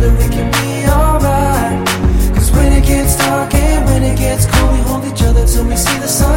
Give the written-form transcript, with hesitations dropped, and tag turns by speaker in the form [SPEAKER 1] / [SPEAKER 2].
[SPEAKER 1] together we can be alright. Cause when it gets dark and when it gets cold, we hold each other till we see the sun